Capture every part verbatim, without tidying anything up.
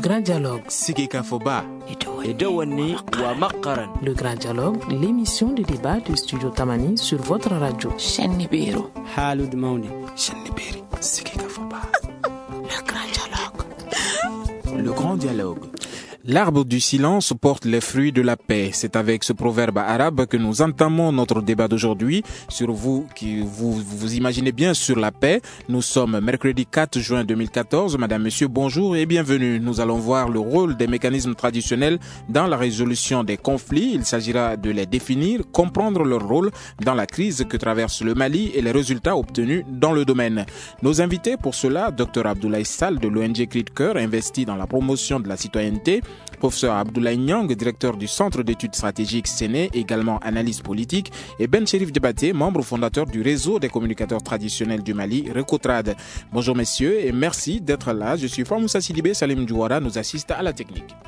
Grand Dialogue. Sigika Foba. Edouani wa Makaran. Le Grand Dialogue, l'émission de débat du Studio Tamani sur votre radio. Chenibiro. Halud Mauni. Chenibiri. Sigika Foba. Le Grand Dialogue. Le Grand Dialogue. L'arbre du silence porte les fruits de la paix. C'est avec ce proverbe arabe que nous entamons notre débat d'aujourd'hui. Sur vous qui vous vous imaginez bien sur la paix. Nous sommes mercredi quatre juin deux mille quatorze. Madame, Monsieur, bonjour et bienvenue. Nous allons voir le rôle des mécanismes traditionnels dans la résolution des conflits. Il s'agira de les définir, comprendre leur rôle dans la crise que traverse le Mali et les résultats obtenus dans le domaine. Nos invités pour cela, Docteur Abdoulaye Sall de l'O N G Cri de Cœur, investi dans la promotion de la citoyenneté, Professeur Abdoulaye Niang, directeur du Centre d'études stratégiques Séné, également analyste politique, et Ben Cherif Diabaté, membre fondateur du réseau des communicateurs traditionnels du Mali, Recotrad. Bonjour messieurs et merci d'être là. Je suis Famoussa Sidibé, Salim Djouara nous assiste à la technique.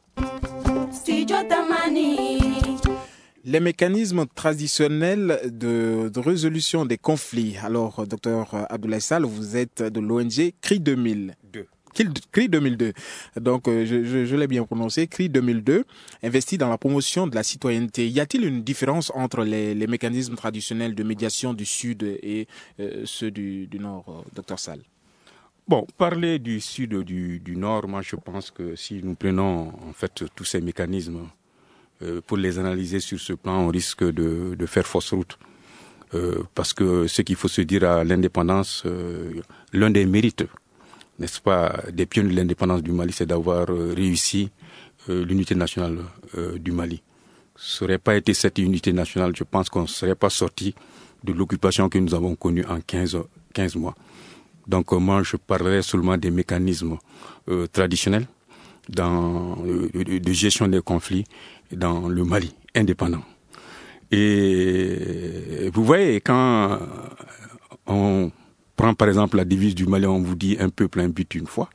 Les mécanismes traditionnels de, de résolution des conflits. Alors, docteur Abdoulaye Sall, vous êtes de l'O N G Cri deux mille deux. Cri deux mille deux, donc je, je, je l'ai bien prononcé, Cri deux mille deux, investi dans la promotion de la citoyenneté. Y a-t-il une différence entre les, les mécanismes traditionnels de médiation du Sud et euh, ceux du, du Nord, euh, docteur Sall? Bon, parler du Sud ou du, du Nord, moi je pense que si nous prenons en fait tous ces mécanismes euh, pour les analyser sur ce plan, on risque de, de faire fausse route. Euh, parce que ce qu'il faut se dire à l'indépendance, euh, l'un des mérites, n'est-ce pas, des pionniers de l'indépendance du Mali, c'est d'avoir euh, réussi euh, l'unité nationale euh, du Mali. Ce n'aurait pas été cette unité nationale, je pense qu'on ne serait pas sorti de l'occupation que nous avons connue en quinze, quinze mois. Donc euh, moi, je parlerai seulement des mécanismes euh, traditionnels dans, euh, de, de gestion des conflits dans le Mali indépendant. Et vous voyez, quand on prend par exemple la devise du Mali, on vous dit un peuple, un but, une foi.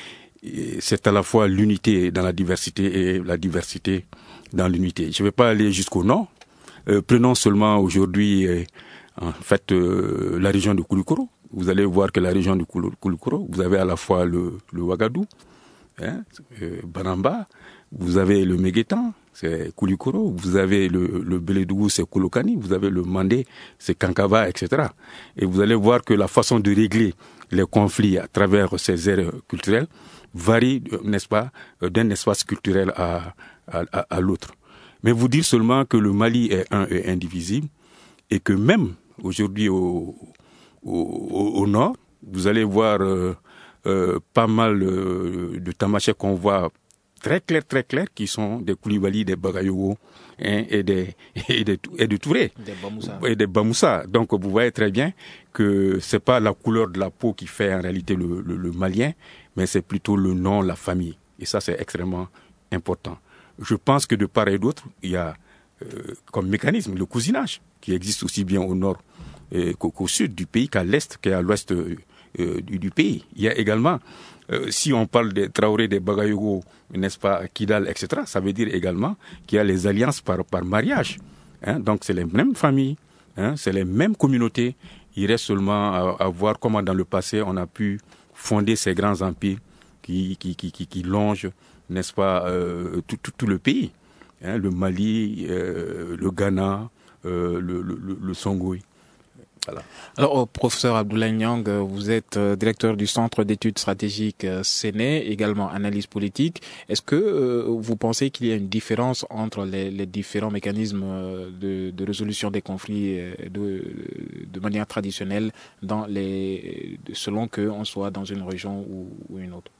Et c'est à la fois l'unité dans la diversité et la diversité dans l'unité. Je ne vais pas aller jusqu'au nord. Euh, prenons seulement aujourd'hui, euh, en fait, euh, la région de Koulikoro. Vous allez voir que la région de Koulikoro, vous avez à la fois le, le Ouagadou, hein, euh, Banamba, vous avez le Meguetan, c'est Koulikoro, vous avez le, le Bélédougou, c'est Koulokani, vous avez le Mandé, c'est Kankava, et cetera. Et vous allez voir que la façon de régler les conflits à travers ces aires culturelles varie, n'est-ce pas, d'un espace culturel à, à, à, à l'autre. Mais vous dire seulement que le Mali est un et indivisible, et que même aujourd'hui au, au, au nord, vous allez voir euh, euh, pas mal euh, de tamashek qu'on voit très clair, très clair, qui sont des Koulibaly, des Bagayogo, hein, et des, et des, et des Touré. Des Bamoussa. Et des Bamoussa. Donc, vous voyez très bien que c'est pas la couleur de la peau qui fait en réalité le, le, le Malien, mais c'est plutôt le nom, la famille. Et ça, c'est extrêmement important. Je pense que de part et d'autre, il y a, euh, comme mécanisme, le cousinage, qui existe aussi bien au nord euh, qu'au, qu'au sud du pays, qu'à l'est, qu'à l'ouest euh, du, du pays. Il y a également, Euh, si on parle des Traoré, des Bagayogo, n'est-ce pas, Kidal, et cetera, ça veut dire également qu'il y a les alliances par, par mariage. Hein, donc c'est les mêmes familles, hein, c'est les mêmes communautés. Il reste seulement à, à voir comment dans le passé on a pu fonder ces grands empires qui, qui, qui, qui, qui longent, n'est-ce pas, euh, tout, tout, tout le pays. Hein, le Mali, euh, le Ghana, euh, le, le, le, le Songhai. Voilà. Alors, professeur Abdoulaye Niang, vous êtes directeur du Centre d'études stratégiques Séné, également analyste politique. Est-ce que euh, vous pensez qu'il y a une différence entre les, les différents mécanismes de, de résolution des conflits de, de manière traditionnelle dans les, selon qu'on soit dans une région ou, ou une autre?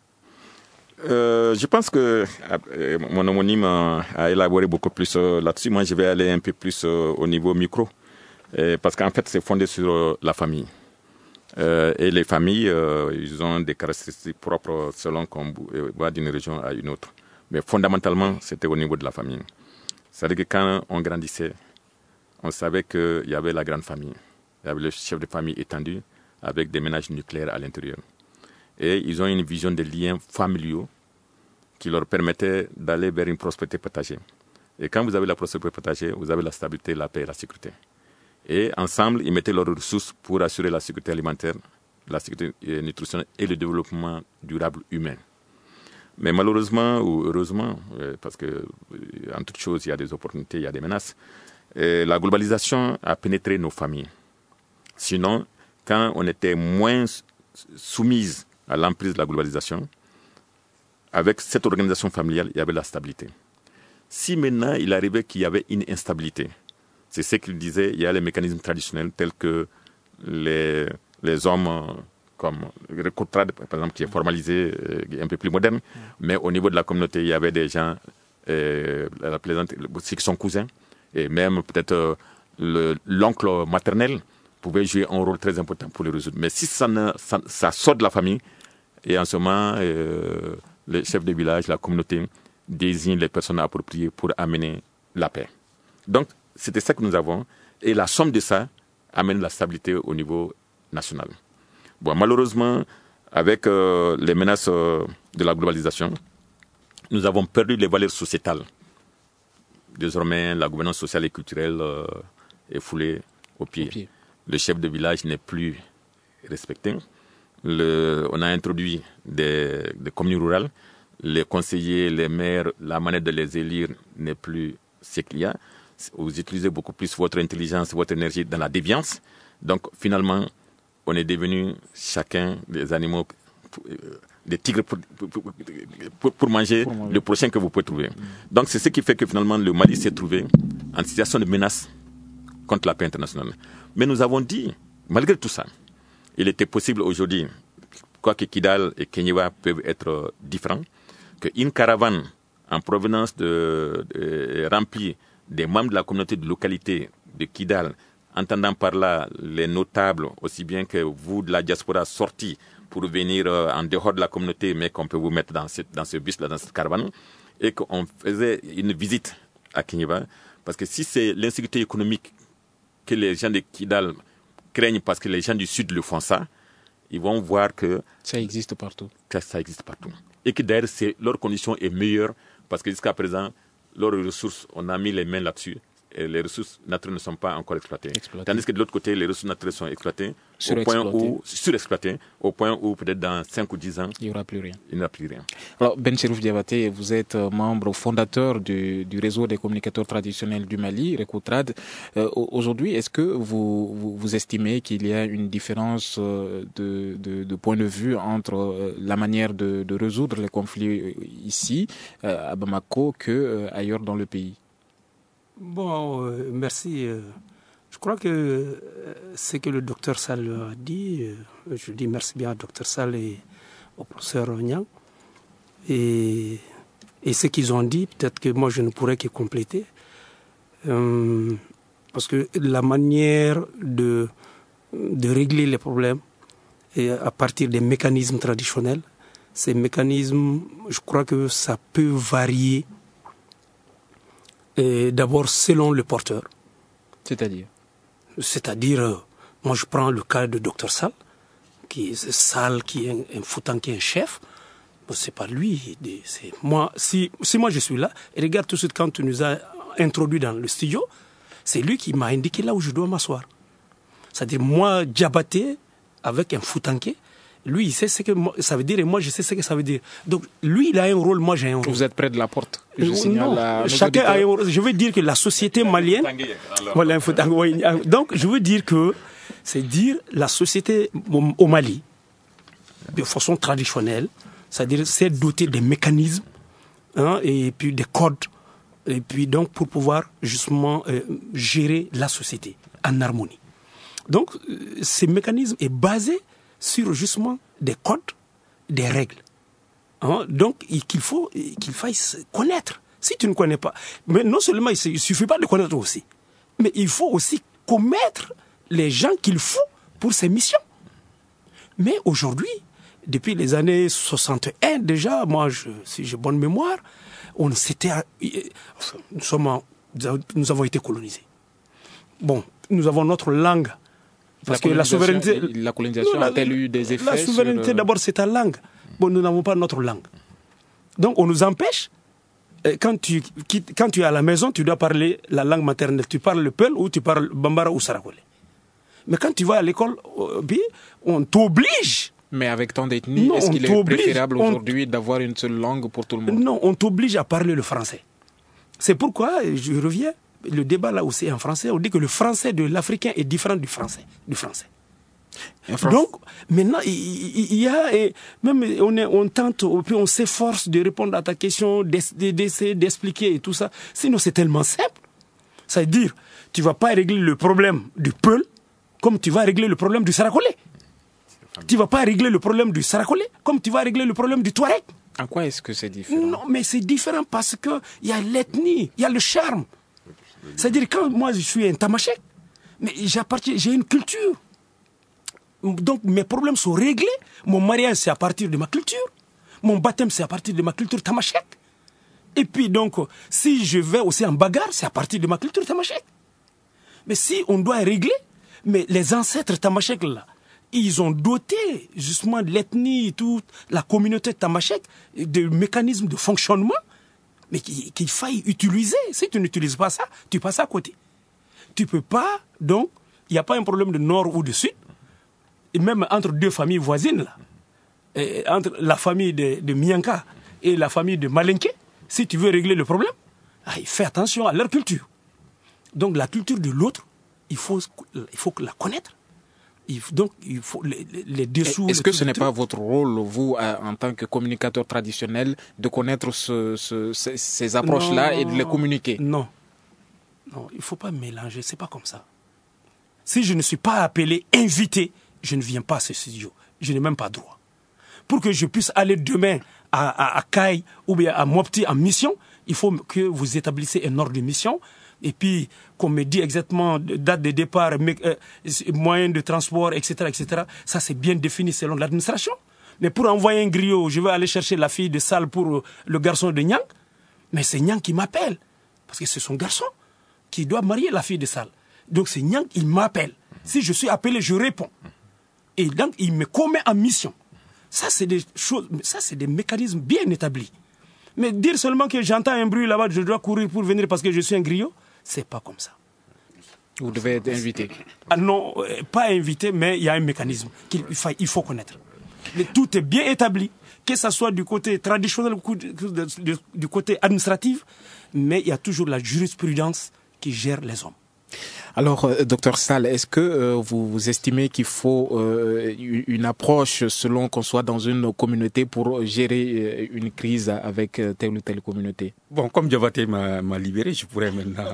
Euh, je pense que euh, mon homonyme a, a élaboré beaucoup plus euh, là-dessus. Moi, je vais aller un peu plus euh, au niveau micro. Et parce qu'en fait, c'est fondé sur euh, la famille. Euh, et les familles, euh, ils ont des caractéristiques propres selon qu'on va d'une région à une autre. Mais fondamentalement, c'était au niveau de la famille. C'est-à-dire que quand on grandissait, on savait qu'il y avait la grande famille. Il y avait le chef de famille étendu avec des ménages nucléaires à l'intérieur. Et ils ont une vision des liens familiaux qui leur permettait d'aller vers une prospérité partagée. Et quand vous avez la prospérité partagée, vous avez la stabilité, la paix et la sécurité. Et ensemble, ils mettaient leurs ressources pour assurer la sécurité alimentaire, la sécurité nutritionnelle et le développement durable humain. Mais malheureusement ou heureusement, parce que en toute chose, il y a des opportunités, il y a des menaces, la globalisation a pénétré nos familles. Sinon, quand on était moins soumise à l'emprise de la globalisation, avec cette organisation familiale, il y avait la stabilité. Si maintenant il arrivait qu'il y avait une instabilité, c'est ce qu'il disait, il y a les mécanismes traditionnels tels que les, les hommes comme le recoutrade, par exemple, qui est formalisé, un peu plus moderne, mais au niveau de la communauté, il y avait des gens, euh, la plaisante, qui sont cousins, et même peut-être euh, le, l'oncle maternel pouvait jouer un rôle très important pour les résoudre. Mais si ça, ne, ça, ça sort de la famille, et en ce moment, euh, le chef de village, la communauté, désigne les personnes appropriées pour amener la paix. Donc, c'était ça que nous avons. Et la somme de ça amène la stabilité au niveau national. Bon, malheureusement, avec euh, les menaces euh, de la globalisation, nous avons perdu les valeurs sociétales. Désormais, la gouvernance sociale et culturelle euh, est foulée au pied. Au pied. Le chef de village n'est plus respecté. Le, on a introduit des, des communes rurales. Les conseillers, les maires, la manière de les élire n'est plus ce qu'il y a. Vous utilisez beaucoup plus votre intelligence, votre énergie dans la déviance. Donc, finalement, on est devenu chacun des animaux, des tigres pour, pour, pour, pour manger pour le prochain que vous pouvez trouver. Mmh. Donc, c'est ce qui fait que finalement, le Mali s'est trouvé en situation de menace contre la paix internationale. Mais nous avons dit, malgré tout ça, il était possible aujourd'hui, quoique Kidal et Kenywa peuvent être différents, qu'une caravane en provenance de, de remplie des membres de la communauté de localité de Kidal, entendant par là les notables, aussi bien que vous de la diaspora sortis pour venir euh, en dehors de la communauté, mais qu'on peut vous mettre dans, cette, dans ce bus-là, dans cette caravane, et qu'on faisait une visite à Kenywa, parce que si c'est l'insécurité économique que les gens de Kidal craignent parce que les gens du sud le font ça, ils vont voir que ça existe partout. Que ça existe partout. Et que d'ailleurs, c'est, leur condition est meilleure parce que jusqu'à présent, leurs ressources, on a mis les mains là-dessus et les ressources naturelles ne sont pas encore exploitées. exploitées. Tandis que de l'autre côté, les ressources naturelles sont exploitées au point où, surexploitées, au point où peut-être dans cinq ou dix ans, il n'y aura plus rien. Il n'y aura plus rien. Alors, Ben Cherouf Diabaté, vous êtes membre fondateur du, du réseau des communicateurs traditionnels du Mali, Recoutrade. Euh, aujourd'hui, est-ce que vous, vous, vous estimez qu'il y a une différence de, de, de point de vue entre la manière de, de résoudre les conflits ici, à Bamako, qu'ailleurs dans le pays? Bon, euh, merci. Euh, je crois que euh, ce que le docteur Sall a dit, euh, je dis merci bien au docteur Sall et au professeur Niang. Et, et ce qu'ils ont dit, peut-être que moi je ne pourrais que compléter. Euh, parce que la manière de, de régler les problèmes et à partir des mécanismes traditionnels, ces mécanismes, je crois que ça peut varier. Et d'abord selon le porteur. C'est-à-dire C'est-à-dire, euh, moi je prends le cas de docteur Sall, qui est Sall, qui est un, un foutant, qui est un chef. Bon, c'est pas lui, c'est moi. Si, si moi je suis là, et regarde tout de suite quand tu nous as introduit dans le studio, c'est lui qui m'a indiqué là où je dois m'asseoir. C'est-à-dire moi, Diabaté, avec un foutanké, lui, il sait ce que ça veut dire et moi, je sais ce que ça veut dire. Donc, lui, il a un rôle, moi, j'ai un rôle. Vous êtes près de la porte. Je non, signale à chacun a un rôle. Je veux dire que la société malienne... Voilà, un donc, je veux dire que c'est dire la société au Mali, de façon traditionnelle, c'est-à-dire c'est doter des mécanismes hein, et puis des codes, et puis donc pour pouvoir justement euh, gérer la société en harmonie. Donc, euh, ces mécanismes est basé sur justement des codes, des règles. Hein? Donc, qu'il faut qu'il faille connaître. Si tu ne connais pas, mais non seulement il ne suffit pas de connaître aussi, mais il faut aussi commettre les gens qu'il faut pour ces missions. Mais aujourd'hui, depuis les années soixante et un déjà, moi, je, si j'ai bonne mémoire, on s'était, enfin, nous sommes, en, nous avons été colonisés. Bon, nous avons notre langue. Parce que la souveraineté, la colonisation a-t-elle eu des effets? La souveraineté, sur... d'abord, c'est ta langue. Bon, nous n'avons pas notre langue. Donc, on nous empêche. Quand tu, quand tu es à la maison, tu dois parler la langue maternelle. Tu parles le Peul ou tu parles Bambara ou Sarakole. Mais quand tu vas à l'école, on t'oblige Mais avec tant d'ethnies, Non, est-ce on qu'il est t'oblige, préférable on- aujourd'hui d'avoir une seule langue pour tout le monde? Non, on t'oblige à parler le français. C'est pourquoi, je reviens, le débat là aussi en français, on dit que le français de l'africain est différent du français. Du français. En France- Donc, maintenant, il, il- il y a, et même on, est, on tente, et puis on s'efforce de répondre à ta question, d'ess- d'essayer d'expliquer et tout ça. Sinon, c'est tellement simple. C'est-à-dire, tu vas pas régler le problème du Peul comme tu vas régler le problème du Sarakolé. Tu vas pas régler le problème du Sarakolé comme tu vas régler le problème du Touareg. En quoi est-ce que c'est différent? Non, mais c'est différent parce que il y a l'ethnie, il y a le charme. C'est-à-dire, quand moi je suis un Tamashek, mais j'appartiens, j'ai une culture. Donc mes problèmes sont réglés. Mon mariage, c'est à partir de ma culture. Mon baptême, c'est à partir de ma culture Tamashek. Et puis donc, si je vais aussi en bagarre, c'est à partir de ma culture Tamashek. Mais si on doit régler, mais les ancêtres Tamashek là, ils ont doté justement de l'ethnie, toute la communauté Tamashek de mécanismes de fonctionnement, mais qu'il qu'il faille utiliser. Si tu n'utilises pas ça, tu passes à côté. Tu peux pas, donc, il n'y a pas un problème de nord ou de sud, et même entre deux familles voisines, là, et entre la famille de, de Mianka et la famille de Malenke, si tu veux régler le problème, ah, fais attention à leur culture. Donc la culture de l'autre, il faut, il faut la connaître. Il faut, donc il faut les, les, les dessous. Est-ce les que trucs, ce n'est les pas trucs. votre rôle, vous, à- en tant que communicateur traditionnel, de connaître ce- ce- ces, ces approches-là et de les communiquer? Non. Non, il ne faut pas mélanger, c'est pas comme ça. Si je ne suis pas appelé, invité, je ne viens pas à ce studio. Je n'ai même pas droit. Pour que je puisse aller demain à, à, à Kaï ou bien à Mopti en mission, il faut que vous établissiez un ordre de mission. Et puis, qu'on me dit exactement date de départ, mais, euh, moyens de transport, et cetera, et cetera. Ça, c'est bien défini selon l'administration. Mais pour envoyer un griot, je vais aller chercher la fille de salle pour euh, le garçon de Nyang. Mais c'est Nyang qui m'appelle. Parce que c'est son garçon qui doit marier la fille de salle. Donc c'est Nyang, il m'appelle. Si je suis appelé, je réponds. Et donc, il me commet en mission. Ça, c'est des choses, ça, c'est des mécanismes bien établis. Mais dire seulement que j'entends un bruit là-bas, je dois courir pour venir parce que je suis un griot, c'est pas comme ça. Vous devez être invité. Ah non, euh, pas invité, mais il y a un mécanisme qu'il faut, il faut connaître. Mais tout est bien établi, que ce soit du côté traditionnel ou du, du- du côté administratif, mais il y a toujours la jurisprudence qui gère les hommes. Alors, euh, docteur Sall, est-ce que euh, vous, vous estimez qu'il faut euh, une une approche selon qu'on soit dans une communauté pour gérer euh, une crise avec euh, telle ou telle communauté? Bon, comme Diabaté m'a m'a libéré, je pourrais maintenant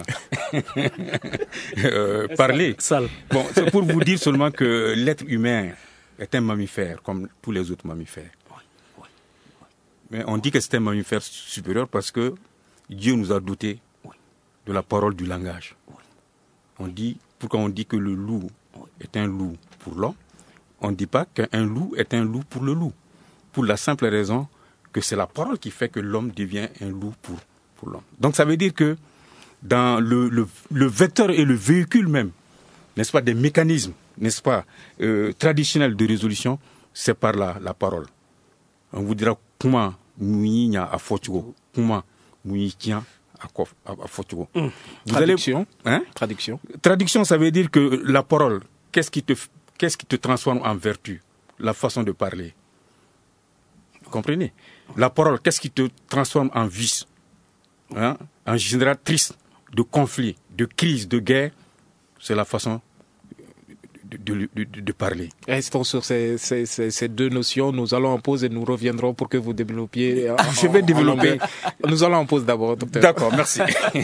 euh, parler. Sale. Bon, c'est pour vous dire seulement que l'être humain est un mammifère, comme tous les autres mammifères. Mais on dit que c'est un mammifère supérieur parce que Dieu nous a dotés de la parole du langage. On dit, pourquoi on dit que le loup est un loup pour l'homme, on ne dit pas qu'un loup est un loup pour le loup. Pour la simple raison que c'est la parole qui fait que l'homme devient un loup pour, pour l'homme. Donc ça veut dire que dans le, le, le vecteur et le véhicule même, n'est-ce pas, des mécanismes, n'est-ce pas, euh, traditionnels de résolution, c'est par la, la parole. On vous dira comment nous y a à Fotugo, comment nous y a à Fotugo. Mmh. Vous allez, Traduction. hein? Traduction. Traduction, ça veut dire que la parole, qu'est-ce qui te, qu'est-ce qui te transforme en vertu? La façon de parler. Vous comprenez? La parole, qu'est-ce qui te transforme en vice? Hein? En génératrice de conflits, de crises, de guerres, c'est la façon de, de, de, de parler. Restons sur ces, ces, ces, ces deux notions. Nous allons en pause et nous reviendrons pour que vous développiez. Ah, je vais développer. Nous allons en pause d'abord, docteur. D'accord, merci.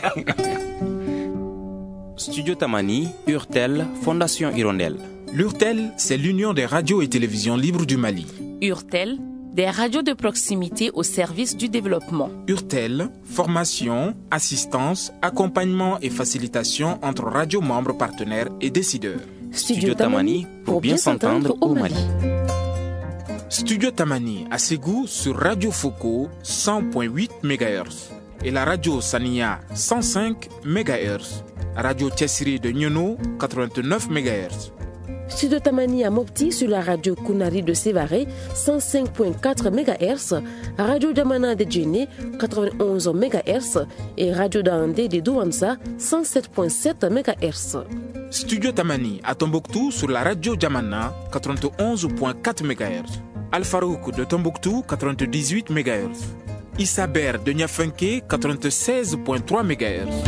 Studio Tamani, Urtel, Fondation Hirondelle. L'URTEL, c'est l'Union des radios et télévisions libres du Mali. URTEL, des radios de proximité au service du développement. URTEL, formation, assistance, accompagnement et facilitation entre radios membres partenaires et décideurs. Studio Tamani, pour bien s'entendre au Mali. Studio Tamani à Ségou sur Radio Foko cent virgule huit mégahertz et la radio Sania cent cinq mégahertz. Radio Tchessiri de Nyono quatre-vingt-neuf mégahertz. Studio Tamani à Mopti sur la radio Kunari de Sévaré cent cinq virgule quatre mégahertz, Radio Djamana de Djéné quatre-vingt-onze mégahertz et Radio Daandé de Douanza cent sept virgule sept mégahertz. Studio Tamani à Tombouctou sur la radio Jamana quatre-vingt-onze virgule quatre mégahertz. Al Farouk de Tombouctou quatre-vingt-dix-huit mégahertz. Issa Ber de Niafunké quatre-vingt-seize virgule trois mégahertz.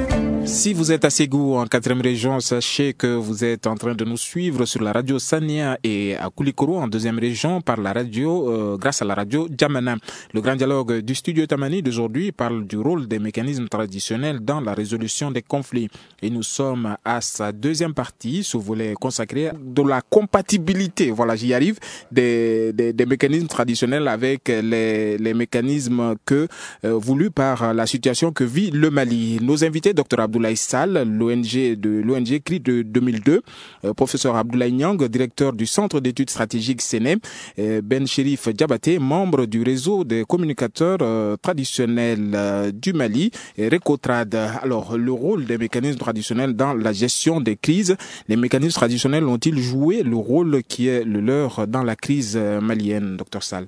Si vous êtes à Ségou, en quatrième région, sachez que vous êtes en train de nous suivre sur la radio Sania et à Koulikoro, en deuxième région, par la radio, euh, grâce à la radio Jamana. Le grand dialogue du studio Tamani d'aujourd'hui parle du rôle des mécanismes traditionnels dans la résolution des conflits. Et nous sommes à sa deuxième partie, ce volet consacré de la compatibilité, voilà, j'y arrive, des, des, des mécanismes traditionnels avec les, les mécanismes que, euh, voulus par la situation que vit le Mali. Nos invités, docteur Abdoulaye Sall, l'O N G de l'O N G C R I de deux mille deux, euh, professeur Abdoulaye Niang, directeur du Centre d'études stratégiques Séné, euh, Ben Chérif Diabaté, membre du réseau des communicateurs euh, traditionnels euh, du Mali, et Recotrad. Alors, le rôle des mécanismes traditionnels dans la gestion des crises, les mécanismes traditionnels ont-ils joué le rôle qui est le leur dans la crise malienne, docteur Sall?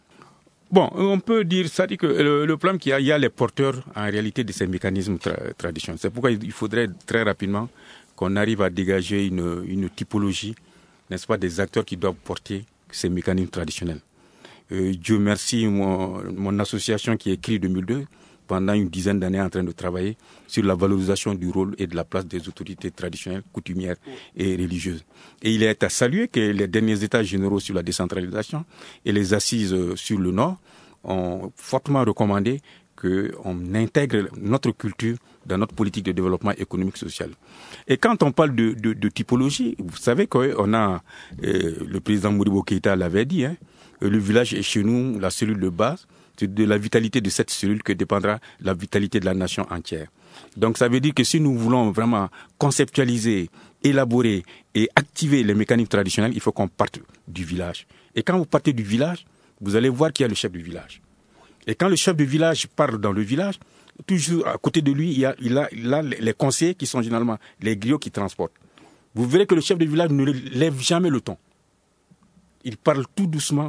Bon, on peut dire ça dit que le, le problème qu'il y a, il y a les porteurs en réalité de ces mécanismes tra- traditionnels. C'est pourquoi il faudrait très rapidement qu'on arrive à dégager une, une typologie, n'est-ce pas, des acteurs qui doivent porter ces mécanismes traditionnels. Euh, Dieu merci, mon, mon association qui est C R I deux mille deux, pendant une dizaine d'années en train de travailler sur la valorisation du rôle et de la place des autorités traditionnelles, coutumières et religieuses. Et il est à saluer que les derniers états généraux sur la décentralisation et les assises sur le Nord ont fortement recommandé qu'on intègre notre culture dans notre politique de développement économique et social. Et quand on parle de, de, de typologie, vous savez qu'on a, euh, le président Modibo Keïta l'avait dit, hein, le village est chez nous la cellule de base. C'est de la vitalité de cette cellule que dépendra la vitalité de la nation entière. Donc ça veut dire que si nous voulons vraiment conceptualiser, élaborer et activer les mécanismes traditionnels, il faut qu'on parte du village. Et quand vous partez du village, vous allez voir qu'il y a le chef du village. Et quand le chef du village parle dans le village, toujours à côté de lui, il y a, il a, il a les conseillers qui sont généralement les griots qui transportent. Vous verrez que le chef du village ne lève jamais le ton. Il parle tout doucement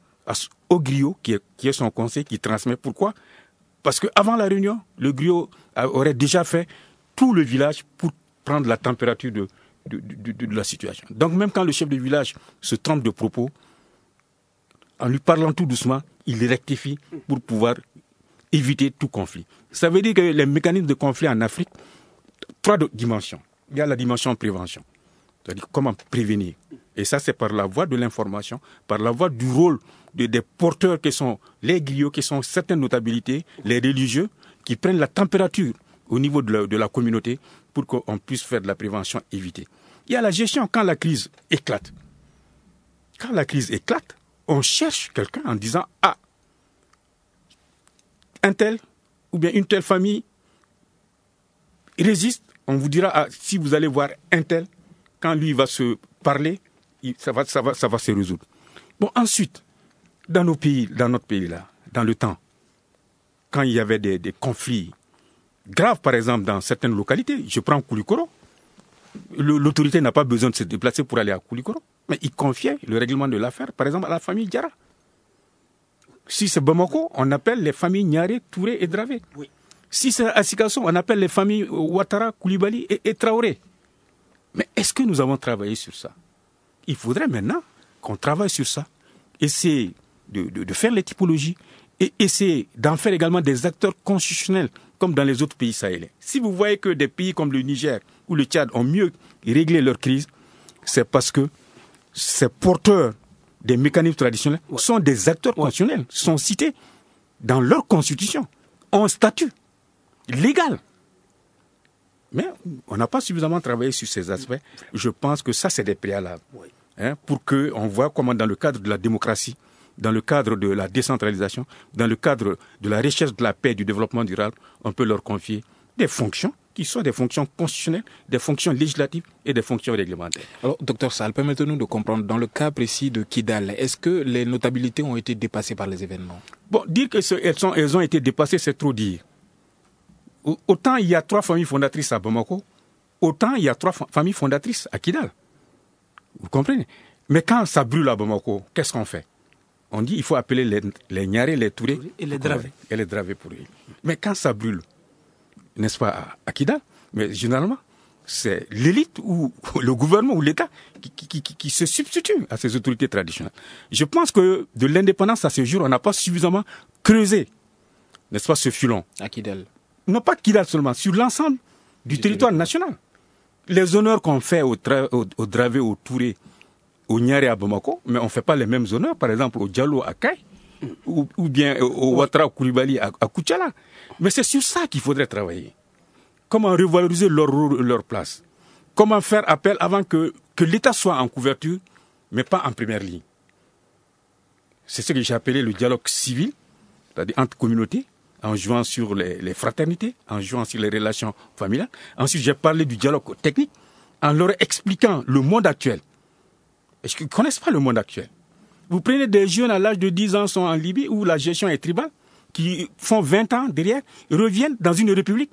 au griot, qui est, qui est son conseil, qui transmet. Pourquoi? Parce qu'avant la réunion, le griot aurait déjà fait tout le village pour prendre la température de, de, de, de, de la situation. Donc même quand le chef de village se trompe de propos, en lui parlant tout doucement, il rectifie pour pouvoir éviter tout conflit. Ça veut dire que les mécanismes de conflit en Afrique, trois dimensions. Il y a la dimension prévention, c'est-à-dire comment prévenir. Et ça, c'est par la voie de l'information, par la voie du rôle de, des porteurs qui sont les griots, qui sont certaines notabilités, les religieux, qui prennent la température au niveau de la, de la communauté pour qu'on puisse faire de la prévention, éviter. Il y a la gestion quand la crise éclate. Quand la crise éclate, on cherche quelqu'un en disant « Ah, un tel ou bien une telle famille résiste. » On vous dira ah, « Si vous allez voir un tel, quand lui va se parler, Ça va, ça, va, ça va se résoudre. Bon, ensuite, dans nos pays, dans notre pays-là, dans le temps, quand il y avait des, des conflits graves, par exemple, dans certaines localités, je prends Koulikoro, le, l'autorité n'a pas besoin de se déplacer pour aller à Koulikoro, mais il confiait le règlement de l'affaire, par exemple, à la famille Diarra. Si c'est Bamako, on appelle les familles Niaré, Touré et Dravé. Oui. Si c'est à Sikasso, on appelle les familles Ouattara, Koulibaly et, et Traoré. Mais est-ce que nous avons travaillé sur ça? Il faudrait maintenant qu'on travaille sur ça, essayer de, de, de faire les typologies et essayer d'en faire également des acteurs constitutionnels comme dans les autres pays sahéliens. Si vous voyez que des pays comme le Niger ou le Tchad ont mieux réglé leur crise, c'est parce que ces porteurs des mécanismes traditionnels sont des acteurs constitutionnels, sont cités dans leur constitution, ont un statut légal. Mais on n'a pas suffisamment travaillé sur ces aspects. Je pense que ça, c'est des préalables. Hein, pour qu'on voit comment, dans le cadre de la démocratie, dans le cadre de la décentralisation, dans le cadre de la recherche de la paix et du développement durable, on peut leur confier des fonctions qui sont des fonctions constitutionnelles, des fonctions législatives et des fonctions réglementaires. Alors, docteur Sall, permettez-nous de comprendre, dans le cas précis de Kidal, est-ce que les notabilités ont été dépassées par les événements? Bon, dire qu'elles sont, elles ont été dépassées, c'est trop dire. Autant il y a trois familles fondatrices à Bamako, autant il y a trois familles fondatrices à Kidal. Vous comprenez? Mais quand ça brûle à Bamako, qu'est-ce qu'on fait? On dit qu'il faut appeler les, les Niaré, les Touré et les Dravé. Et les Dravé pour eux. Mais quand ça brûle, n'est-ce pas, à, à Kidal, mais généralement, c'est l'élite ou le gouvernement ou l'État qui, qui, qui, qui se substitue à ces autorités traditionnelles. Je pense que de l'indépendance à ce jour, on n'a pas suffisamment creusé, n'est-ce pas, ce filon. À Kidal. Non pas Kidal seulement, sur l'ensemble du, du territoire, territoire national. Les honneurs qu'on fait au, tra- au, au Dravé, au Touré, au Niaré à Bamako, mais on ne fait pas les mêmes honneurs, par exemple au Diallo à Kaye, ou, ou bien au Ouattara Koulibaly à, à Koutiala. Mais c'est sur ça qu'il faudrait travailler. Comment revaloriser leur rôle, leur place. Comment faire appel avant que, que l'État soit en couverture, mais pas en première ligne. C'est ce que j'ai appelé le dialogue civil, c'est-à-dire entre communautés, en jouant sur les, les fraternités, en jouant sur les relations familiales. Ensuite, j'ai parlé du dialogue technique, en leur expliquant le monde actuel. Est-ce qu'ils ne connaissent pas le monde actuel? Vous prenez des jeunes à l'âge de dix ans, sont en Libye, où la gestion est tribale, qui font vingt ans derrière, et reviennent dans une république,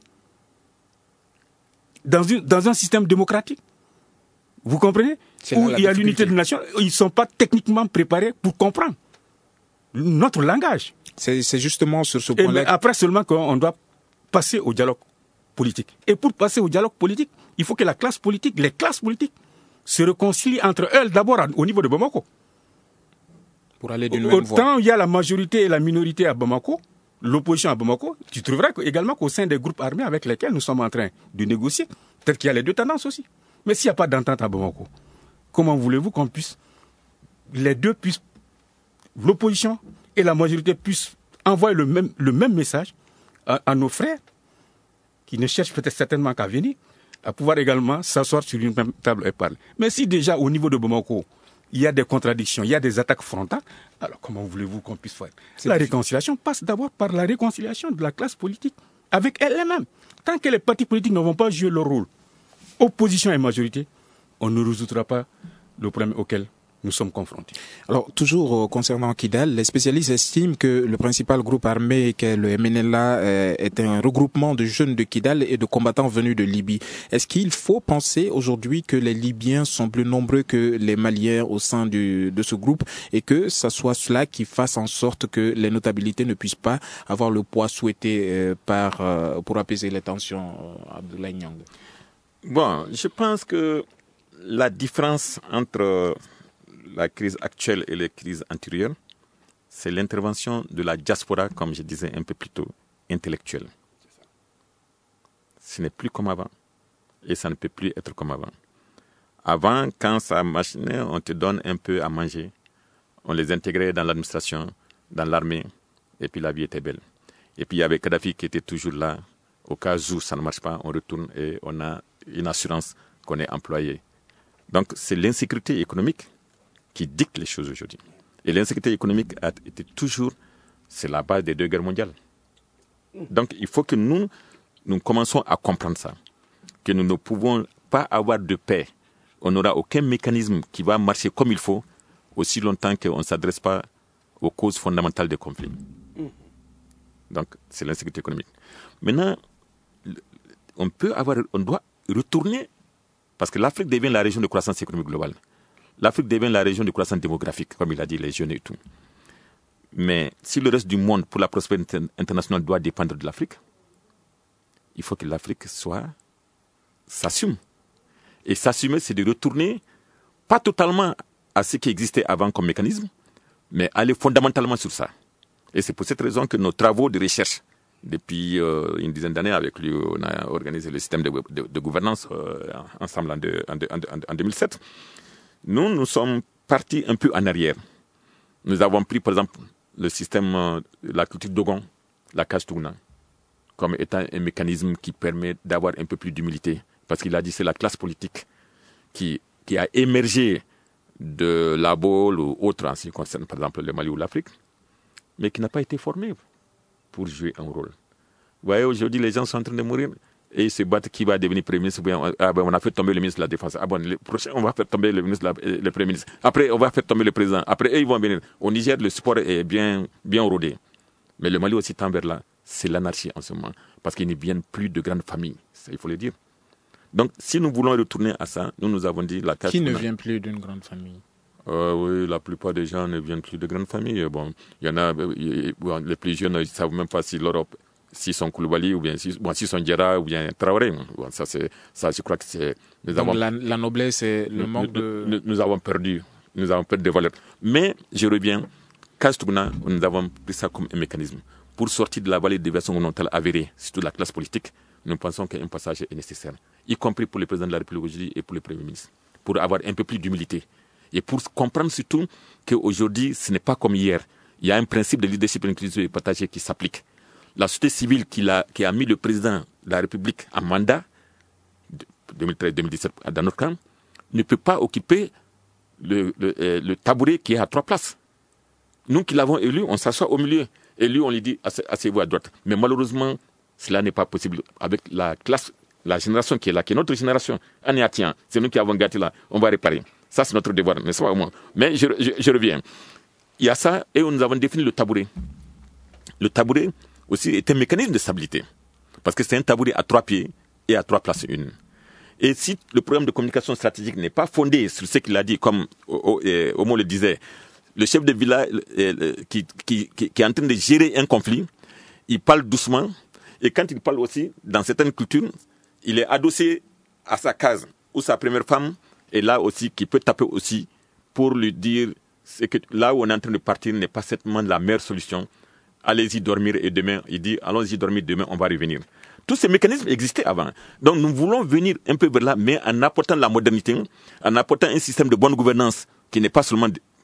dans, une, dans un système démocratique. Vous comprenez? Où il y a l'unité de nation, ils ne sont pas techniquement préparés pour comprendre notre langage. C'est, c'est justement sur ce point-là. Et après seulement qu'on doit passer au dialogue politique. Et pour passer au dialogue politique, il faut que la classe politique, les classes politiques, se réconcilient entre elles d'abord au niveau de Bamako. Pour aller d'une même voie. Autant il y a la majorité et la minorité à Bamako, l'opposition à Bamako, tu trouveras également qu'au sein des groupes armés avec lesquels nous sommes en train de négocier, peut-être qu'il y a les deux tendances aussi. Mais s'il n'y a pas d'entente à Bamako, comment voulez-vous qu'on puisse, les deux puissent, l'opposition et la majorité puissent envoyer le même, le même message à, à nos frères, qui ne cherchent peut-être certainement qu'à venir, à pouvoir également s'asseoir sur une même table et parler. Mais si déjà au niveau de Bamako, il y a des contradictions, il y a des attaques frontales, alors comment voulez-vous qu'on puisse faire? La réconciliation passe d'abord par la réconciliation de la classe politique avec elle-même. Tant que les partis politiques ne vont pas jouer leur rôle, opposition et majorité, on ne résoudra pas le problème auquel nous sommes confrontés. Alors, toujours euh, concernant Kidal, les spécialistes estiment que le principal groupe armé, qu'est le M N L A, euh, est un regroupement de jeunes de Kidal et de combattants venus de Libye. Est-ce qu'il faut penser aujourd'hui que les Libyens sont plus nombreux que les Maliens au sein du, de ce groupe et que ça soit cela qui fasse en sorte que les notabilités ne puissent pas avoir le poids souhaité euh, par, euh, pour apaiser les tensions, euh, Abdoulaye Niang? Bon, je pense que la différence entre la crise actuelle et les crises antérieures, c'est l'intervention de la diaspora, comme je disais un peu plus tôt, intellectuelle. Ce n'est plus comme avant. Et ça ne peut plus être comme avant. Avant, quand ça machinait, on te donne un peu à manger. On les intégrait dans l'administration, dans l'armée, et puis la vie était belle. Et puis il y avait Kadhafi qui était toujours là. Au cas où ça ne marche pas, on retourne et on a une assurance qu'on est employé. Donc c'est l'insécurité économique qui dicte les choses aujourd'hui. Et l'insécurité économique a été toujours, c'est la base des deux guerres mondiales. Donc il faut que nous, nous commençons à comprendre ça, que nous ne pouvons pas avoir de paix. On n'aura aucun mécanisme qui va marcher comme il faut aussi longtemps qu'on ne s'adresse pas aux causes fondamentales des conflits. Donc c'est l'insécurité économique. Maintenant, on peut avoir, on doit retourner, parce que l'Afrique devient la région de croissance économique globale. L'Afrique devient la région de croissance démographique, comme il a dit, les jeunes et tout. Mais si le reste du monde, pour la prospérité internationale, doit dépendre de l'Afrique, il faut que l'Afrique soit, s'assume. Et s'assumer, c'est de retourner, pas totalement à ce qui existait avant comme mécanisme, mais aller fondamentalement sur ça. Et c'est pour cette raison que nos travaux de recherche, depuis euh, une dizaine d'années, avec lui, on a organisé le système de, de, de gouvernance euh, ensemble en, de, en, de, en, de, en deux mille sept. Nous, nous sommes partis un peu en arrière. Nous avons pris, par exemple, le système, euh, la culture Dogon, la case tournante, comme étant un mécanisme qui permet d'avoir un peu plus d'humilité. Parce qu'il a dit que c'est la classe politique qui, qui a émergé de la Baule ou autre, en ce qui concerne, par exemple, le Mali ou l'Afrique, mais qui n'a pas été formée pour jouer un rôle. Vous voyez, aujourd'hui, les gens sont en train de mourir. Et ils se battent qui va devenir Premier ministre. Ah ben, on a fait tomber le ministre de la Défense. Ah bon, le prochain, on va faire tomber le, ministre de la, le Premier ministre. Après, on va faire tomber le président. Après, eux, ils vont venir. Au Niger, le sport est bien, bien rodé. Mais le Mali aussi tend vers là. C'est l'anarchie en ce moment. Parce qu'ils ne viennent plus de grandes familles. Ça, il faut le dire. Donc, si nous voulons retourner à ça, nous nous avons dit la case. Qui ne vient plus d'une grande famille? Euh, oui, la plupart des gens ne viennent plus de grandes familles. Bon, il y en a, bon, les plus jeunes, ils ne savent même pas si l'Europe s'ils sont Koulibaly ou bien s'ils bon, si sont Diarra ou bien Traoré. Bon, ça, c'est, ça, je crois que c'est... Nous Donc avons, la, la noblesse, c'est le nous, manque nous, de... Nous, nous avons perdu, nous avons perdu de valeur. Mais, je reviens, Kastugna, nous avons pris ça comme un mécanisme. Pour sortir de la vallée des versions gouvernementales avérées, surtout la classe politique, nous pensons qu'un passage est nécessaire, y compris pour le président de la République aujourd'hui et pour le Premier ministre, pour avoir un peu plus d'humilité. Et pour comprendre surtout qu'aujourd'hui, ce n'est pas comme hier. Il y a un principe de leadership inclusif et partagé qui s'applique. La société civile qui a, qui a mis le président de la République en mandat, deux mille treize deux mille dix-sept dans notre camp, ne peut pas occuper le, le, euh, le tabouret qui est à trois places. Nous qui l'avons élu, on s'assoit au milieu. Et lui, on lui dit, asseyez-vous à droite. Mais malheureusement, cela n'est pas possible. Avec la classe, la génération qui est là, qui est notre génération, on est à tiens. C'est nous qui avons gâté là. On va réparer. Ça, c'est notre devoir, n'est-ce pas, au moins. Mais je, je, je reviens. Il y a ça, et nous avons défini le tabouret. Le tabouret aussi est un mécanisme de stabilité. Parce que c'est un tabouret à trois pieds et à trois places une. Et si le programme de communication stratégique n'est pas fondé sur ce qu'il a dit, comme Omo le disait, le chef de village euh, qui, qui, qui, qui est en train de gérer un conflit, il parle doucement, et quand il parle aussi, dans certaines cultures, il est adossé à sa case, ou sa première femme est là aussi, qui peut taper aussi pour lui dire c'est que là où on est en train de partir n'est pas certainement la meilleure solution. Allez-y dormir et demain, il dit allons-y dormir demain, on va revenir. Tous ces mécanismes existaient avant. Donc nous voulons venir un peu vers là, mais en apportant la modernité, en apportant un système de bonne gouvernance qui n'est pas seulement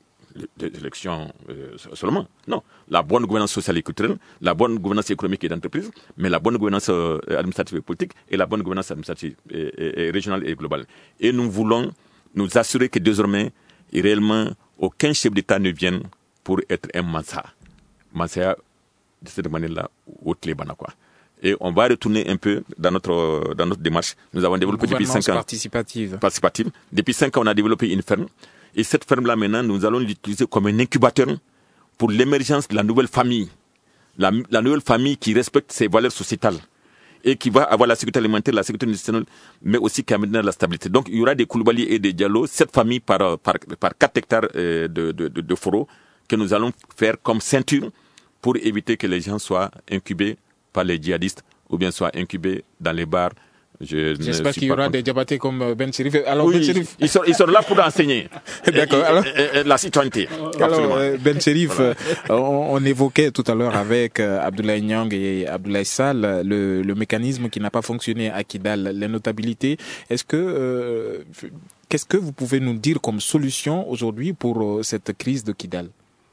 des élections euh, seulement. Non, la bonne gouvernance sociale et culturelle, la bonne gouvernance économique et d'entreprise, mais la bonne gouvernance euh, administrative et politique et la bonne gouvernance administrative et, et, et régionale et globale. Et nous voulons nous assurer que désormais, réellement, aucun chef d'État ne vienne pour être un Mansa. Mansa, de cette manière-là, au Tlébana, quoi. Et on va retourner un peu dans notre, dans notre démarche. Nous avons développé depuis cinq ans. participative. Participative. Depuis cinq ans, on a développé une ferme. Et cette ferme-là, maintenant, nous allons l'utiliser comme un incubateur pour l'émergence de la nouvelle famille. La, la nouvelle famille qui respecte ses valeurs sociétales et qui va avoir la sécurité alimentaire, la sécurité nutritionnelle, mais aussi qui amènera la stabilité. Donc, il y aura des Koulibaly et des Diallo, cette famille par, par, par quatre hectares euh, de, de, de, de fourreaux que nous allons faire comme ceinture pour éviter que les gens soient incubés par les djihadistes ou bien soient incubés dans les bars. Je J'espère qu'il y aura contre. des Diabatés comme Ben Chérif. Alors, oui, Ben Chérif... ils, sont, ils sont là pour enseigner. D'accord. Alors... Et, et, et la citoyenneté. Alors, Ben Chérif, voilà. on, on évoquait tout à l'heure avec Abdoulaye Niang et Abdoulaye Sall le, le mécanisme qui n'a pas fonctionné à Kidal, les notabilités. Est-ce que, euh, qu'est-ce que vous pouvez nous dire comme solution aujourd'hui pour euh, cette crise de Kidal?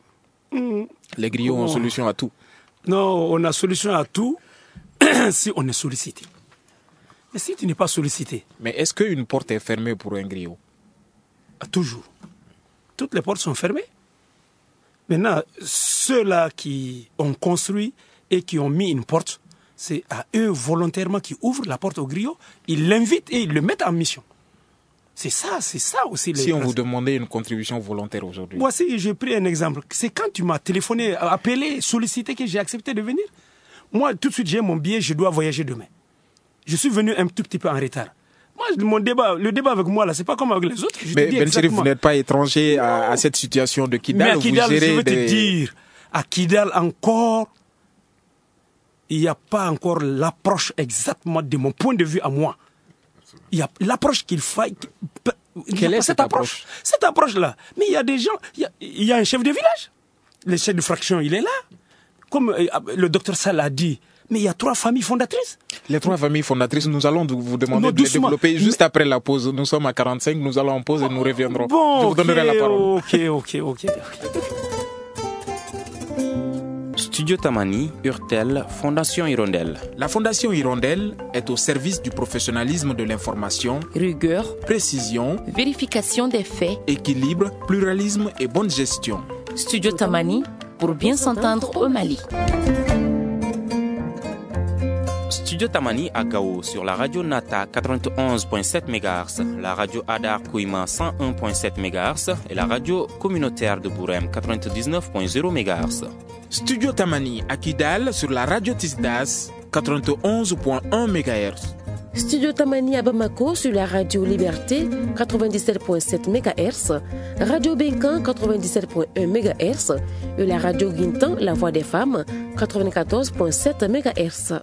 mmh. Les griots oh. ont solution à tout. Non, on a solution à tout si on est sollicité. Mais si tu n'es pas sollicité... Mais est-ce qu'une porte est fermée pour un griot? Toujours. Toutes les portes sont fermées. Maintenant, ceux-là qui ont construit et qui ont mis une porte, c'est à eux volontairement qui ouvrent la porte au griot, ils l'invitent et ils le mettent en mission. C'est ça, c'est ça aussi. Les si on principes. Vous demandait une contribution volontaire aujourd'hui. Moi, si j'ai pris un exemple, c'est quand tu m'as téléphoné, appelé, sollicité que j'ai accepté de venir. Moi, tout de suite, j'ai mon billet, je dois voyager demain. Je suis venu un tout petit peu en retard. Moi, mon débat, le débat avec moi, là, c'est pas comme avec les autres. Je mais Ben Chérif, vous n'êtes pas étranger à, à cette situation de Kidal. Mais à Kidal, vous je veux des... te dire, à Kidal encore, il n'y a pas encore l'approche exactement de mon point de vue à moi. Il y a l'approche qu'il faille. Quelle est cette approche, approche Cette approche-là. Mais il y a des gens, il y a, il y a un chef de village. Le chef de fraction, il est là. Comme le docteur Sall a dit, mais il y a trois familles fondatrices. Les trois familles fondatrices, nous allons vous demander non, de les développer juste mais... après la pause. Nous sommes à quarante-cinq, nous allons en pause et nous reviendrons. Bon, Je vous okay, donnerai la parole. Ok, ok, ok. Studio Tamani, Urtel, Fondation Hirondelle. La Fondation Hirondelle est au service du professionnalisme de l'information, rigueur, précision, vérification des faits, équilibre, pluralisme et bonne gestion. Studio Tamani, pour bien s'entendre au Mali. Studio Tamani à Gao sur la radio Nata quatre-vingt-onze virgule sept mégahertz, la radio Adar Kouima cent un virgule sept mégahertz et la radio communautaire de Bourem quatre-vingt-dix-neuf virgule zéro mégahertz. Studio Tamani à Kidal sur la radio Tisdas quatre-vingt-onze virgule un mégahertz. Studio Tamani à Bamako sur la radio Liberté quatre-vingt-dix-sept virgule sept mégahertz, Radio Benkan quatre-vingt-dix-sept virgule un mégahertz et la radio Guintan, la voix des femmes, quatre-vingt-quatorze virgule sept mégahertz.